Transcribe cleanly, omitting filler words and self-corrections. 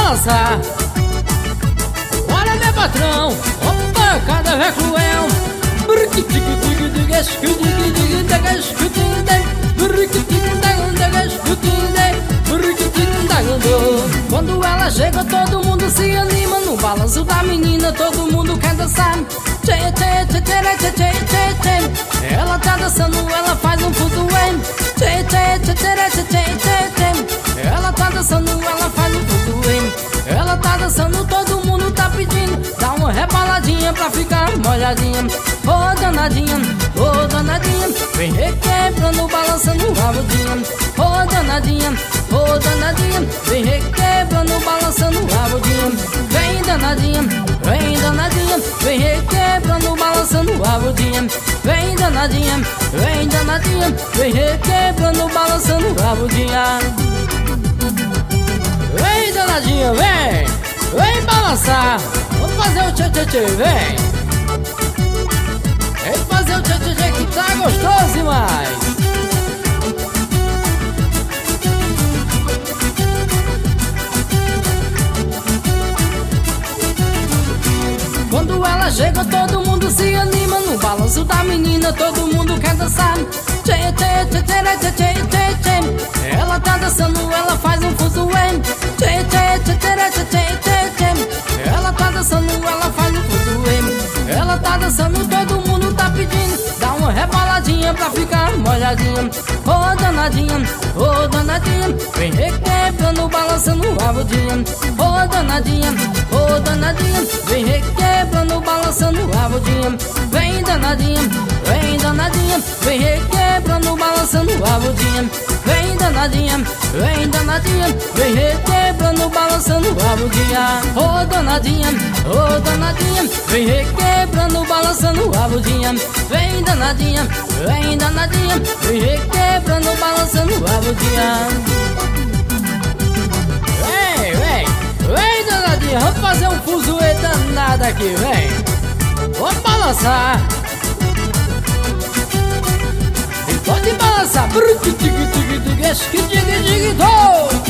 balançar. Olha meu patrão, opa, cada vez cruel. Quando ela chega todo mundo se anima. No balanço da menina todo mundo quer dançar. Ela tá dançando, ela faz um fuzuê. Ela tá dançando, ela faz um fuzuê. Ela tá dançando, todo mundo tá pedindo. Dá uma rebaladinha pra ficar molhadinha. Ô danadinha, vem requebrando, balançando a bundinha. Ô danadinha, vem requebrando, balançando a bundinha. Vem danadinha, vem requebrando, balançando a bundinha. Vem danadinha, vem requebrando, balançando a bundinha. Vem danadinha, vem balançar. Vamos fazer o tchê-tchê-tchê, vem. Vem fazer o tchê-tchê-tchê que tá gostoso demais. Quando ela chega todo mundo se anima. No balanço da menina todo mundo quer dançar. Ela tá dançando, ela faz um fuzuê. Ela tá dançando, ela faz um fuzuê. Ela tá dançando, todo mundo tá pedindo. Dá uma rebaladinha pra ficar molhadinha. Ô danadinha, vem requebrando, balançando a bundinha. Ô danadinha, vem requebrando, balançando a bundinha. Vem danadinha, vem requebrando, balançando a bundinha. Vem danadinha, vem requebrando, balançando a bundinha. Ô danadinha, vem requebrando, balançando a bundinha. Vem danadinha, vem requebrando, balançando a bundinha. Vem danadinha, vamos fazer um fuzuê danado aqui, vem. Vamos balançar. E pode balançar.